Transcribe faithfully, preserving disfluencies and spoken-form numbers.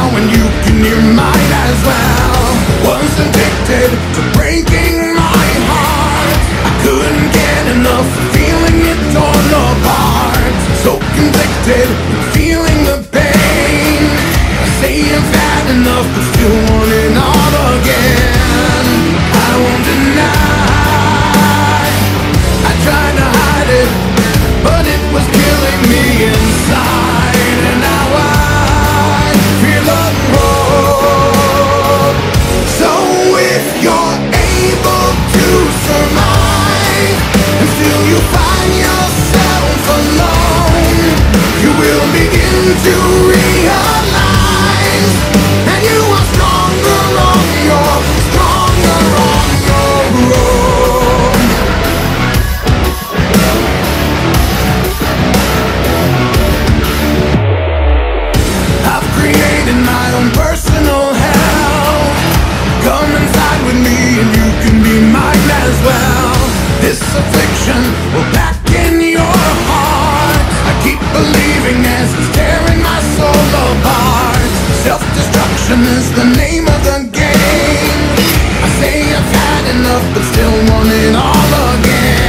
now, and you can, you might as well. Was addicted to breaking my heart. I couldn't get enough of feeling it torn apart. So convicted, feeling the pain. I say I've had enough, but still want it all again. I won't deny, I tried to hide it, but it was killing me inside. And now I feel the road. So if you're able to survive, and still you find yourself alone, you will begin to realize that you are stronger on your, stronger on your own. I've created my own personal hell. Come inside with me and you can be mine as well. This affliction will back in your heart. I keep believing as it's tearing my soul apart. Self-destruction is the name of the game. I say I've had enough, but still want it all again.